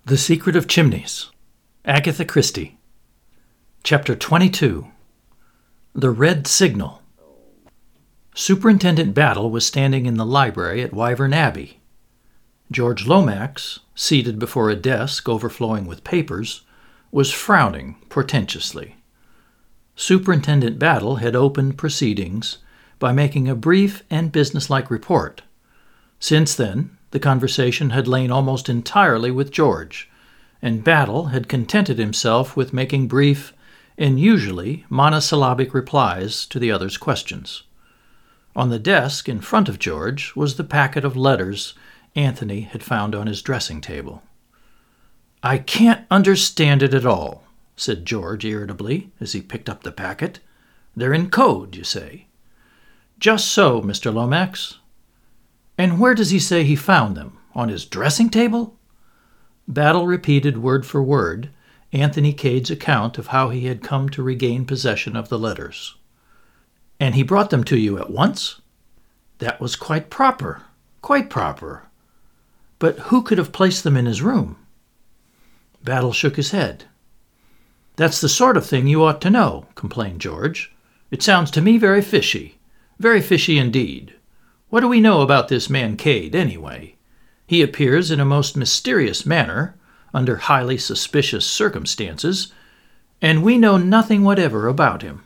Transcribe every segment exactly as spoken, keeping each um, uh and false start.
The Secret of Chimneys. Agatha Christie. Chapter twenty-two. The Red Signal. Superintendent Battle was standing in the library at Wyvern Abbey. George Lomax, seated before a desk overflowing with papers, was frowning portentously. Superintendent Battle had opened proceedings by making a brief and businesslike report. Since then, the conversation had lain almost entirely with George, and Battle had contented himself with making brief and usually monosyllabic replies to the other's questions. On the desk in front of George was the packet of letters Anthony had found on his dressing table. "I can't understand it at all," said George irritably as he picked up the packet. "They're in code, you say." "Just so, Mister Lomax." "And where does he say he found them? On his dressing table?" Battle repeated word for word Anthony Cade's account of how he had come to regain possession of the letters. "And he brought them to you at once?" "That was quite proper, quite proper. But who could have placed them in his room?" Battle shook his head. "That's the sort of thing you ought to know," complained George. "It sounds to me very fishy, very fishy indeed. What do we know about this man Cade, anyway? He appears in a most mysterious manner, under highly suspicious circumstances, and we know nothing whatever about him.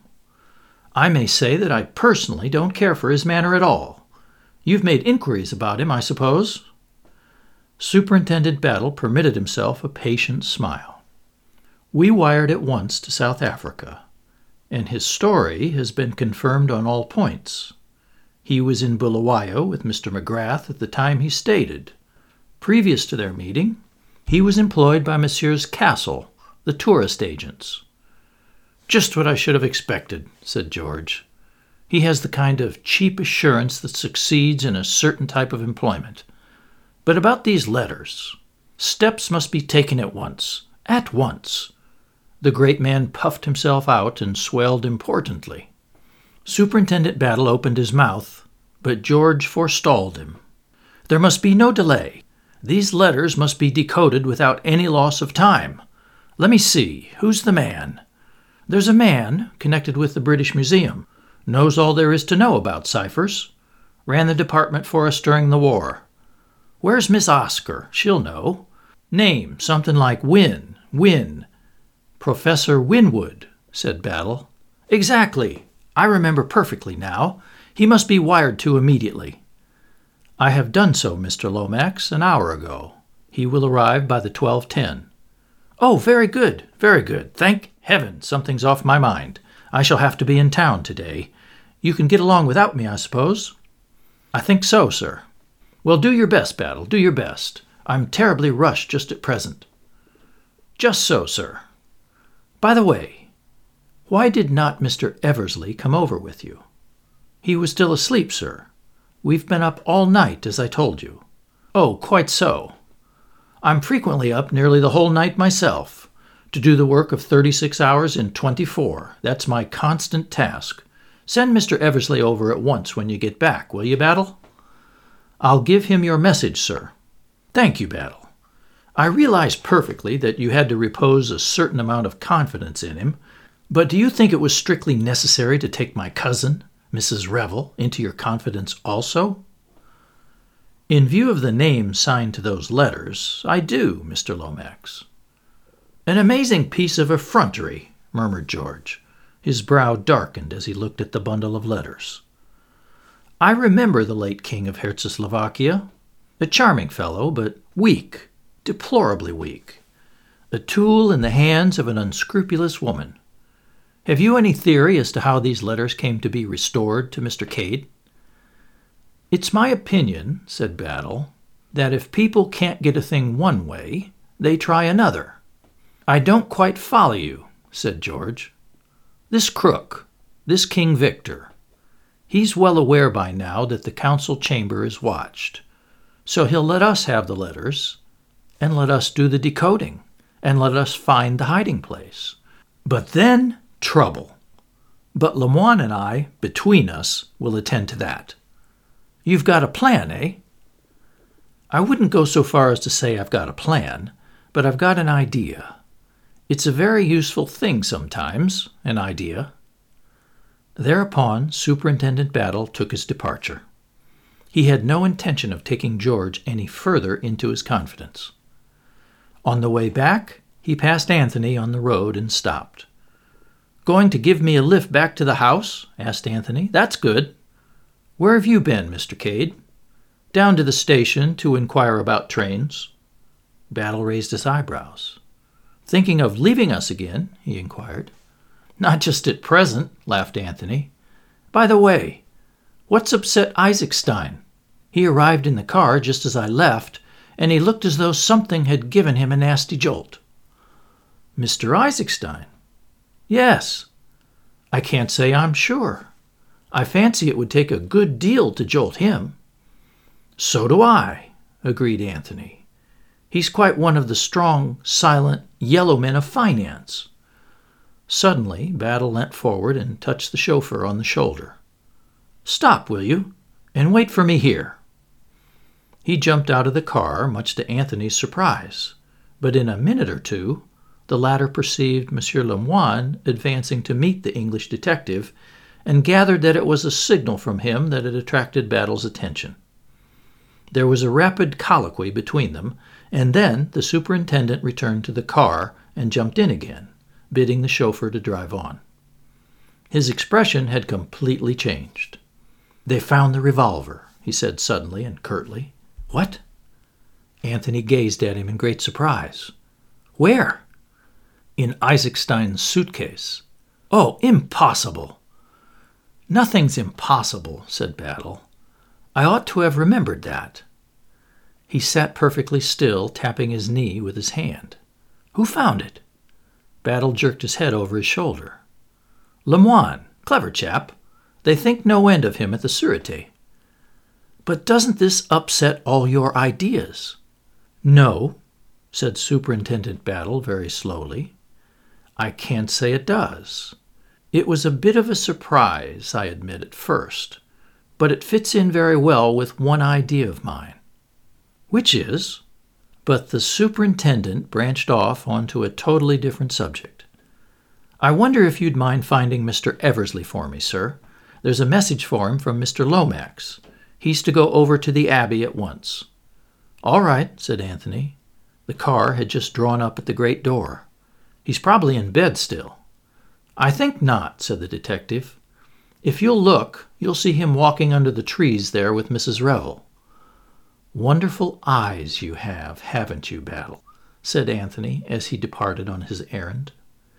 I may say that I personally don't care for his manner at all. You've made inquiries about him, I suppose?" Superintendent Battle permitted himself a patient smile. "We wired at once to South Africa, and his story has been confirmed on all points. He was in Bulawayo with Mister McGrath at the time he stated. Previous to their meeting, he was employed by Messrs. Castle, the tourist agents." "Just what I should have expected," said George. "He has the kind of cheap assurance that succeeds in a certain type of employment. But about these letters, steps must be taken at once, at once." The great man puffed himself out and swelled importantly. Superintendent Battle opened his mouth, but George forestalled him. "There must be no delay. These letters must be decoded without any loss of time. Let me see, who's the man? There's a man connected with the British Museum, knows all there is to know about ciphers, ran the department for us during the war. Where's Miss Oscar? She'll know. Name, something like Wynne, Wynne." "Professor Winwood," said Battle. "Exactly. I remember perfectly now. He must be wired to immediately." "I have done so, Mister Lomax, an hour ago. He will arrive by the twelve ten. "Oh, very good, very good. Thank heaven, something's off my mind. I shall have to be in town today. You can get along without me, I suppose?" "I think so, sir." "Well, do your best, Battle, do your best. I'm terribly rushed just at present." "Just so, sir. By the way, why did not Mister Eversley come over with you?" "He was still asleep, sir. We've been up all night, as I told you." "Oh, quite so. I'm frequently up nearly the whole night myself, to do the work of thirty-six hours in twenty-four. That's my constant task. Send Mister Eversley over at once when you get back, will you, Battle?" "I'll give him your message, sir." "Thank you, Battle. I realize perfectly that you had to repose a certain amount of confidence in him, but do you think it was strictly necessary to take my cousin, Missus Revel, into your confidence also?" "In view of the name signed to those letters, I do, Mister Lomax." "An amazing piece of effrontery," murmured George. His brow darkened as he looked at the bundle of letters. "I remember the late King of Herzegovina. A charming fellow, but weak, deplorably weak. A tool in the hands of an unscrupulous woman. Have you any theory as to how these letters came to be restored to Mister Cade?" "It's my opinion," said Battle, "that if people can't get a thing one way, they try another." "I don't quite follow you," said George. "This crook, this King Victor, he's well aware by now that the council chamber is watched, so he'll let us have the letters, and let us do the decoding, and let us find the hiding place. But then trouble. But Lemoine and I, between us, will attend to that." "You've got a plan, eh?" "I wouldn't go so far as to say I've got a plan, but I've got an idea. It's a very useful thing sometimes, an idea." Thereupon, Superintendent Battle took his departure. He had no intention of taking George any further into his confidence. On the way back, he passed Anthony on the road and stopped. "Going to give me a lift back to the house?" asked Anthony. "That's good. Where have you been, Mister Cade?" "Down to the station to inquire about trains." Battle raised his eyebrows. "Thinking of leaving us again?" he inquired. "Not just at present," laughed Anthony. "By the way, what's upset Isaacstein? He arrived in the car just as I left, and he looked as though something had given him a nasty jolt." "Mister Isaacstein?" "Yes. I can't say I'm sure. I fancy it would take a good deal to jolt him." "So do I," agreed Anthony. "He's quite one of the strong, silent, yellow men of finance." Suddenly, Battle leant forward and touched the chauffeur on the shoulder. "Stop, will you, and wait for me here." He jumped out of the car, much to Anthony's surprise, but in a minute or two, the latter perceived Monsieur Lemoine advancing to meet the English detective and gathered that it was a signal from him that had attracted Battle's attention. There was a rapid colloquy between them, and then the superintendent returned to the car and jumped in again, bidding the chauffeur to drive on. His expression had completely changed. "They found the revolver," he said suddenly and curtly. "What?" Anthony gazed at him in great surprise. "Where?" "In Isaacstein's suitcase." "Oh, impossible!" "Nothing's impossible," said Battle. "I ought to have remembered that." He sat perfectly still, tapping his knee with his hand. "Who found it?" Battle jerked his head over his shoulder. "Lemoine. Clever chap. They think no end of him at the Sûreté." "But doesn't this upset all your ideas?" "No," said Superintendent Battle very slowly. "I can't say it does. It was a bit of a surprise, I admit, at first, but it fits in very well with one idea of mine." "Which is?" But the superintendent branched off onto a totally different subject. "I wonder if you'd mind finding Mister Eversley for me, sir. There's a message for him from Mister Lomax. He's to go over to the Abbey at once." "All right," said Anthony. The car had just drawn up at the great door. "He's probably in bed still." "I think not," said the detective. "If you'll look, you'll see him walking under the trees there with Missus Revel." "Wonderful eyes you have, haven't you, Battle?" said Anthony as he departed on his errand.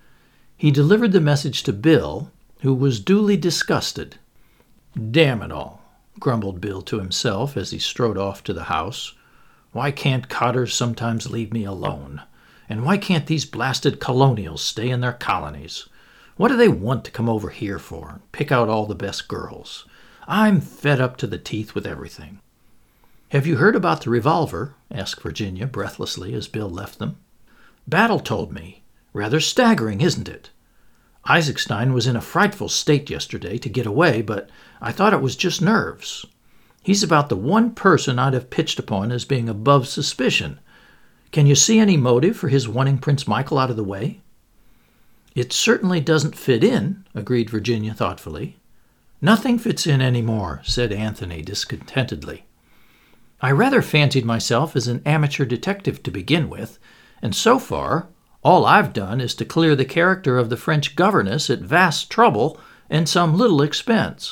He delivered the message to Bill, who was duly disgusted. "Damn it all," grumbled Bill to himself as he strode off to the house. "Why can't cottars sometimes leave me alone? And why can't these blasted colonials stay in their colonies? What do they want to come over here for and pick out all the best girls? I'm fed up to the teeth with everything." "Have you heard about the revolver?" asked Virginia breathlessly as Bill left them. "Battle told me. Rather staggering, isn't it? Isaacstein was in a frightful state yesterday to get away, but I thought it was just nerves. He's about the one person I'd have pitched upon as being above suspicion. Can you see any motive for his wanting Prince Michael out of the way?" "It certainly doesn't fit in," agreed Virginia thoughtfully. "Nothing fits in any more," said Anthony discontentedly. "I rather fancied myself as an amateur detective to begin with, and so far all I've done is to clear the character of the French governess at vast trouble and some little expense."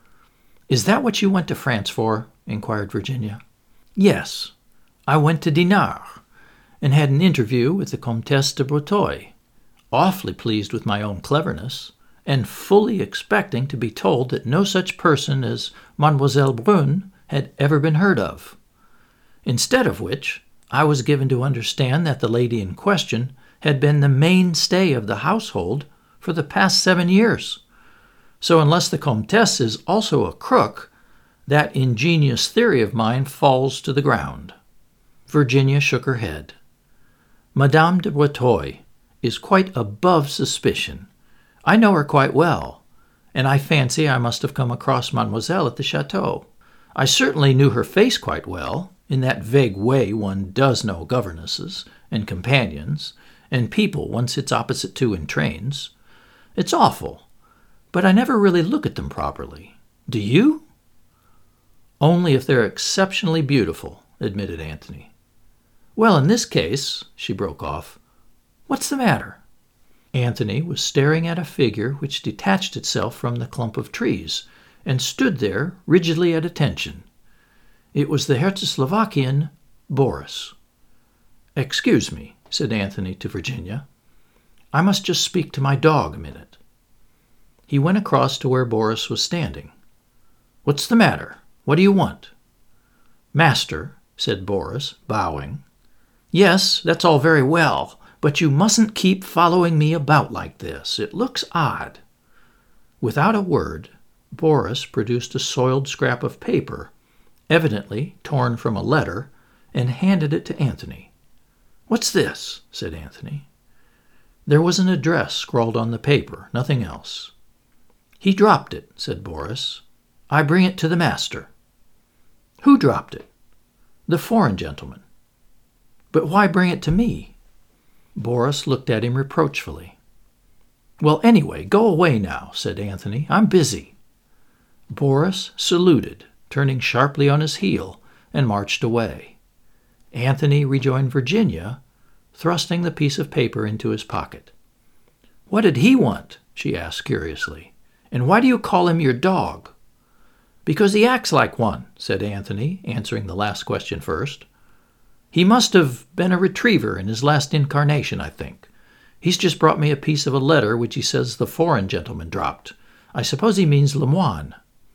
"Is that what you went to France for?" inquired Virginia. "Yes. I went to Dinard and had an interview with the Comtesse de Breteuil, awfully pleased with my own cleverness, and fully expecting to be told that no such person as Mademoiselle Brune had ever been heard of. Instead of which, I was given to understand that the lady in question had been the mainstay of the household for the past seven years. So unless the Comtesse is also a crook, that ingenious theory of mine falls to the ground." Virginia shook her head. "Madame de Breteuil is quite above suspicion. I know her quite well, and I fancy I must have come across Mademoiselle at the chateau. I certainly knew her face quite well, in that vague way one does know governesses, and companions, and people one sits opposite to in trains. It's awful, but I never really look at them properly. Do you? Only if they're exceptionally beautiful, admitted Anthony. Well, in this case, she broke off, what's the matter? Anthony was staring at a figure which detached itself from the clump of trees and stood there rigidly at attention. It was the Czechoslovakian Boris. Excuse me, said Anthony to Virginia. I must just speak to my dog a minute. He went across to where Boris was standing. What's the matter? What do you want? Master, said Boris, bowing. Yes, that's all very well, but you mustn't keep following me about like this. It looks odd. Without a word, Boris produced a soiled scrap of paper, evidently torn from a letter, and handed it to Anthony. What's this? Said Anthony. There was an address scrawled on the paper, nothing else. He dropped it, said Boris. I bring it to the master. Who dropped it? The foreign gentleman. But why bring it to me? Boris looked at him reproachfully. Well, anyway, go away now, said Anthony. I'm busy. Boris saluted, turning sharply on his heel, and marched away. Anthony rejoined Virginia, thrusting the piece of paper into his pocket. What did he want? She asked curiously. And why do you call him your dog? Because he acts like one, said Anthony, answering the last question first. He must have been a retriever in his last incarnation, I think. He's just brought me a piece of a letter which he says the foreign gentleman dropped. I suppose he means Lemoine.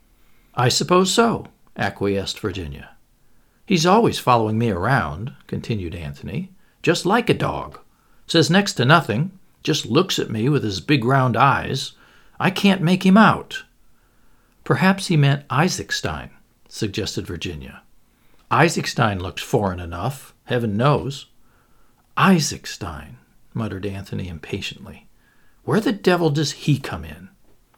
I suppose so, acquiesced Virginia. He's always following me around, continued Anthony, just like a dog. Says next to nothing, just looks at me with his big round eyes. I can't make him out. Perhaps he meant Isaacstein, suggested Virginia. Isaacstein looks foreign enough, heaven knows. Isaacstein, muttered Anthony impatiently. Where the devil does he come in?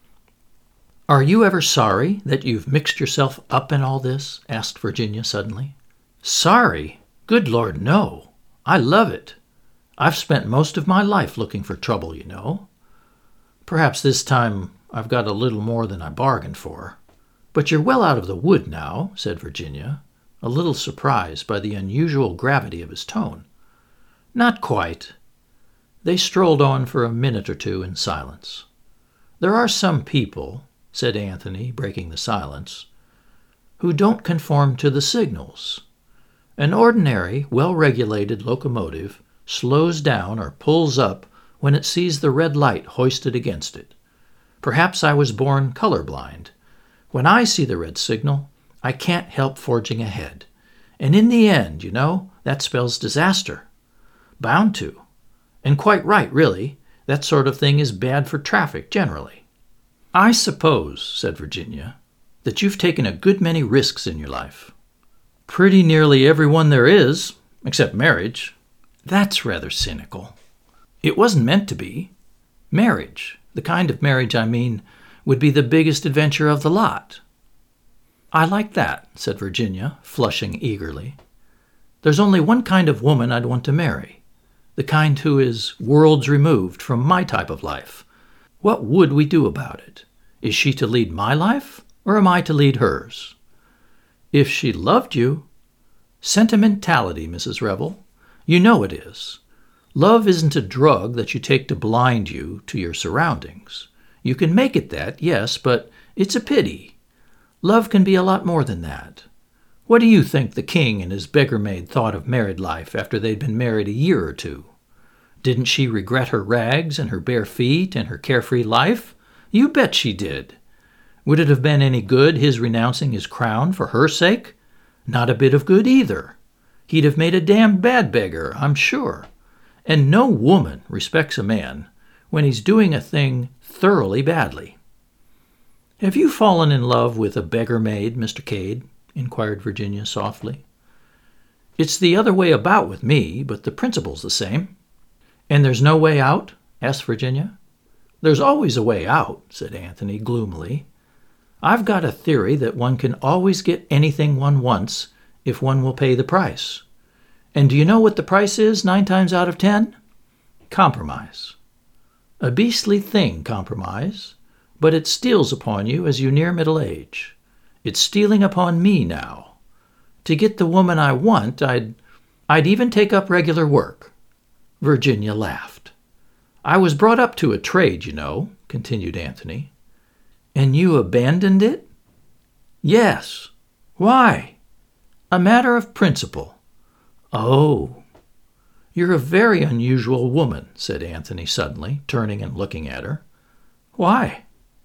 Are you ever sorry that you've mixed yourself up in all this? Asked Virginia suddenly. Sorry? Good Lord, no. I love it. I've spent most of my life looking for trouble, you know. Perhaps this time I've got a little more than I bargained for. But you're well out of the wood now, said Virginia, a little surprised by the unusual gravity of his tone. Not quite. They strolled on for a minute or two in silence. There are some people, said Anthony, breaking the silence, who don't conform to the signals. An ordinary, well-regulated locomotive slows down or pulls up when it sees the red light hoisted against it. Perhaps I was born colorblind. When I see the red signal, I can't help forging ahead. And in the end, you know, that spells disaster. Bound to. And quite right, really. That sort of thing is bad for traffic generally. I suppose, said Virginia, that you've taken a good many risks in your life. Pretty nearly every one there is, except marriage. That's rather cynical. It wasn't meant to be. Marriage, the kind of marriage I mean, would be the biggest adventure of the lot. I like that, said Virginia, flushing eagerly. There's only one kind of woman I'd want to marry, the kind who is worlds removed from my type of life. What would we do about it? Is she to lead my life, or am I to lead hers? If she loved you, sentimentality, Missus Revel, you know it is. Love isn't a drug that you take to blind you to your surroundings. You can make it that, yes, but it's a pity. Love can be a lot more than that. What do you think the king and his beggar maid thought of married life after they'd been married a year or two? Didn't she regret her rags and her bare feet and her carefree life? You bet she did. Would it have been any good his renouncing his crown for her sake? Not a bit of good either. He'd have made a damned bad beggar, I'm sure. And no woman respects a man when he's doing a thing thoroughly badly. Have you fallen in love with a beggar maid, Mister Cade? Inquired Virginia softly. It's the other way about with me, but the principle's the same. And there's no way out? Asked Virginia. There's always a way out, said Anthony gloomily. I've got a theory that one can always get anything one wants if one will pay the price. And do you know what the price is nine times out of ten? Compromise. A beastly thing, compromise, but it steals upon you as you near middle age. It's stealing upon me now. To get the woman I want, I'd, I'd even take up regular work. Virginia laughed. I was brought up to a trade, you know, continued Anthony. And you abandoned it? Yes. Why? A matter of principle. Oh. You're a very unusual woman, said Anthony suddenly, turning and looking at her. Why?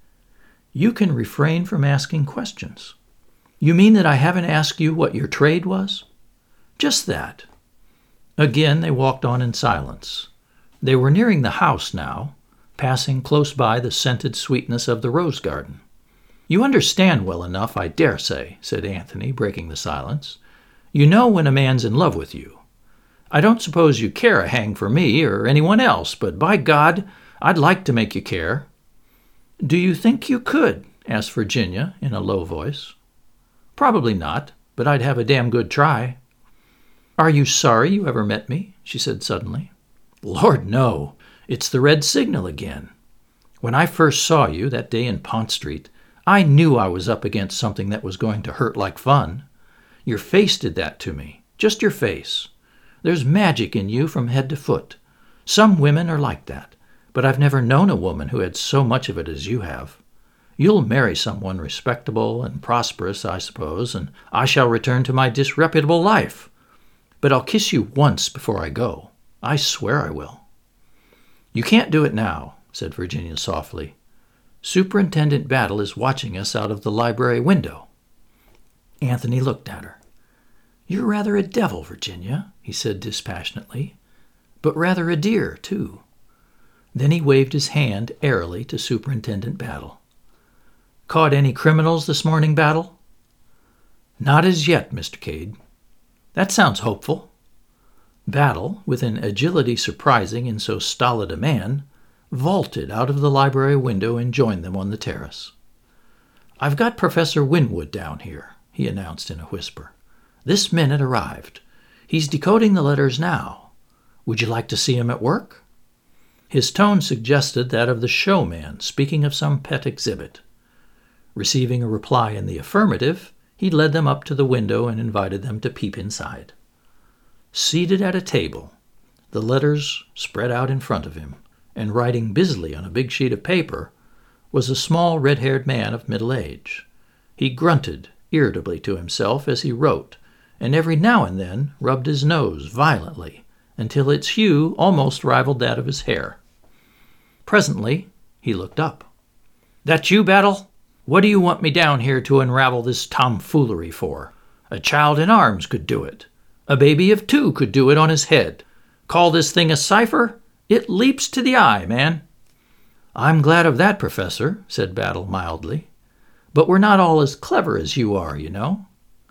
You can refrain from asking questions. You mean that I haven't asked you what your trade was? Just that. Again they walked on in silence. They were nearing the house now, passing close by the scented sweetness of the rose garden. You understand well enough, I dare say, said Anthony, breaking the silence. You know when a man's in love with you. I don't suppose you care a hang for me or anyone else, but by God, I'd like to make you care. Do you think you could? Asked Virginia in a low voice. Probably not, but I'd have a damn good try. Are you sorry you ever met me? She said suddenly. Lord, no. It's the red signal again. When I first saw you that day in Pont Street, I knew I was up against something that was going to hurt like fun. Your face did that to me. Just your face. There's magic in you from head to foot. Some women are like that, but I've never known a woman who had so much of it as you have. You'll marry someone respectable and prosperous, I suppose, and I shall return to my disreputable life. But I'll kiss you once before I go. I swear I will. You can't do it now, said Virginia softly. Superintendent Battle is watching us out of the library window. Anthony looked at her. You're rather a devil, Virginia, he said dispassionately, but rather a dear, too. Then he waved his hand airily to Superintendent Battle. Caught any criminals this morning, Battle? Not as yet, Mister Cade. That sounds hopeful. Battle, with an agility surprising in so stolid a man, vaulted out of the library window and joined them on the terrace. I've got Professor Winwood down here, he announced in a whisper. This minute arrived. He's decoding the letters now. Would you like to see him at work? His tone suggested that of the showman speaking of some pet exhibit. Receiving a reply in the affirmative, he led them up to the window and invited them to peep inside. Seated at a table, the letters spread out in front of him, and writing busily on a big sheet of paper, was a small red-haired man of middle age. He grunted irritably to himself as he wrote, and every now and then rubbed his nose violently until its hue almost rivaled that of his hair. Presently he looked up. That you, Battle? What do you want me down here to unravel this tomfoolery for? A child in arms could do it. A baby of two could do it on his head. Call this thing a cipher? It leaps to the eye, man. I'm glad of that, Professor, said Battle mildly. But we're not all as clever as you are, you know.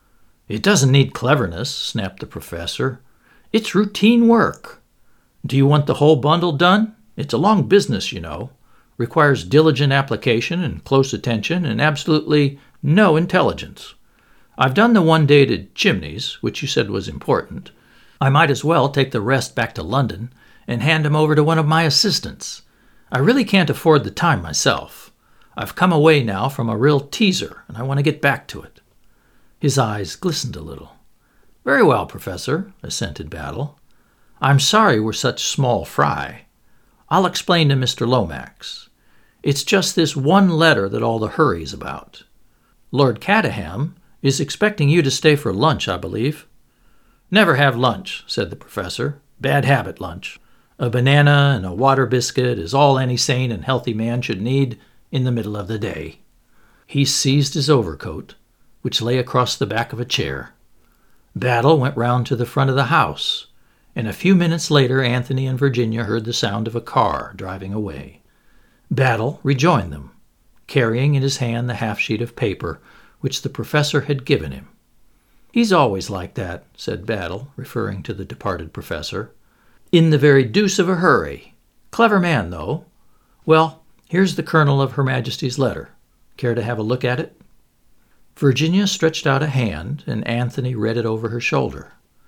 It doesn't need cleverness, snapped the professor. It's routine work. Do you want the whole bundle done? It's a long business, you know. Requires diligent application and close attention and absolutely no intelligence. I've done the one-dated chimneys, which you said was important. I might as well take the rest back to London and hand them over to one of my assistants. I really can't afford the time myself. I've come away now from a real teaser, and I want to get back to it. His eyes glistened a little. Very well, Professor, assented Battle. I'm sorry we're such small fry. I'll explain to Mister Lomax. It's just this one letter that all the hurry's about. Lord Caterham is expecting you to stay for lunch, I believe. Never have lunch, said the professor. Bad habit, lunch. A banana and a water biscuit is all any sane and healthy man should need in the middle of the day. He seized his overcoat, which lay across the back of a chair. Battle went round to the front of the house, and a few minutes later Anthony and Virginia heard the sound of a car driving away. Battle rejoined them, carrying in his hand the half-sheet of paper which the professor had given him. He's always like that, said Battle, referring to the departed professor. In the very deuce of a hurry. Clever man, though. Well, here's the kernel of Her Majesty's letter. Care to have a look at it? Virginia stretched out a hand, and Anthony read it over her shoulder.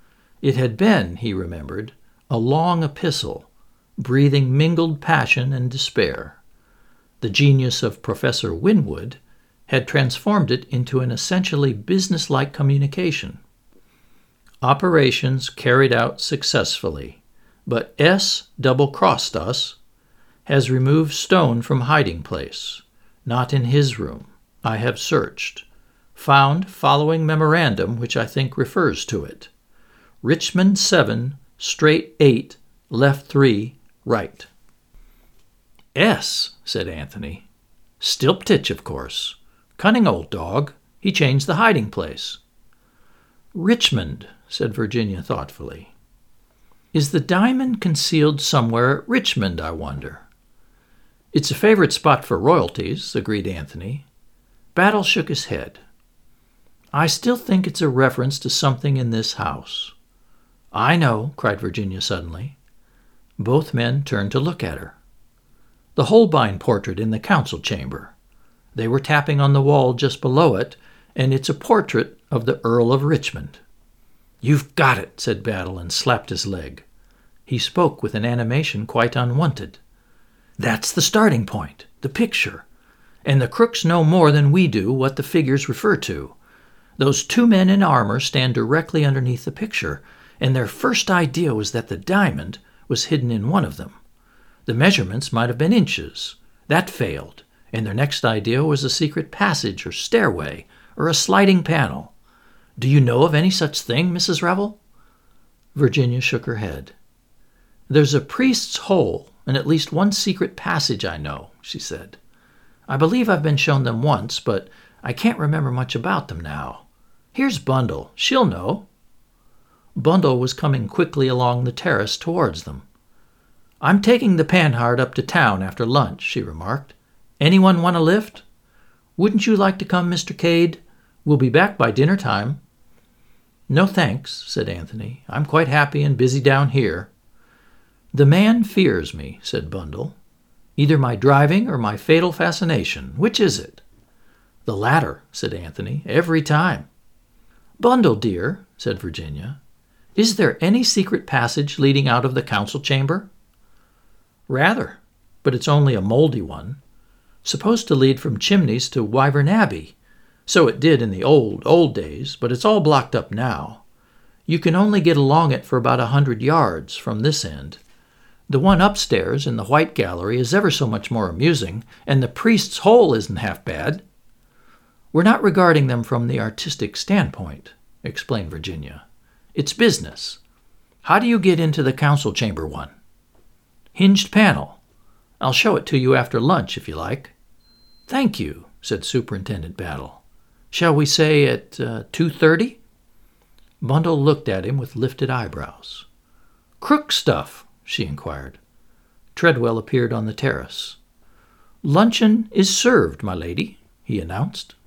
It had been, he remembered, a long epistle, breathing mingled passion and despair. The genius of Professor Winwood had transformed it into an essentially businesslike communication. Operations carried out successfully, but S double-crossed us, has removed stone from hiding place, not in his room. I have searched. Found following memorandum, which I think refers to it. Richmond seven, straight eight, left three, right. S, said Anthony. Stilptich, of course. Cunning old dog. He changed the hiding place. Richmond, said Virginia thoughtfully. Is the diamond concealed somewhere at Richmond, I wonder? It's a favorite spot for royalties, agreed Anthony. Battle shook his head. I still think it's a reference to something in this house. I know, cried Virginia suddenly. Both men turned to look at her. The Holbein portrait in the council chamber. They were tapping on the wall just below it, and it's a portrait of the Earl of Richmond. You've got it, said Battle, and slapped his leg. He spoke with an animation quite unwonted. That's the starting point, the picture. And the crooks know more than we do what the figures refer to. Those two men in armor stand directly underneath the picture, and their first idea was that the diamond was hidden in one of them. The measurements might have been inches. That failed, and their next idea was a secret passage or stairway or a sliding panel. Do you know of any such thing, Missus Revel? Virginia shook her head. There's a priest's hole and at least one secret passage I know, she said. I believe I've been shown them once, but I can't remember much about them now. Here's Bundle. She'll know. Bundle was coming quickly along the terrace towards them. I'm taking the Panhard up to town after lunch, she remarked. Anyone want a lift? Wouldn't you like to come, Mister Cade? We'll be back by dinner time. No thanks, said Anthony. I'm quite happy and busy down here. The man fears me, said Bundle. Either my driving or my fatal fascination. Which is it? The latter, said Anthony, every time. Bundle, dear, said Virginia, is there any secret passage leading out of the council chamber? Rather, but it's only a moldy one. Supposed to lead from Chimneys to Wyvern Abbey. So it did in the old, old days, but it's all blocked up now. You can only get along it for about a hundred yards from this end. The one upstairs in the White Gallery is ever so much more amusing, and the priest's hole isn't half bad. We're not regarding them from the artistic standpoint, explained Virginia. It's business. How do you get into the council chamber one? Hinged panel. I'll show it to you after lunch, if you like. Thank you, said Superintendent Battle. Shall we say at uh, two thirty? Bundle looked at him with lifted eyebrows. Crook stuff, she inquired. Treadwell appeared on the terrace. Luncheon is served, my lady, he announced.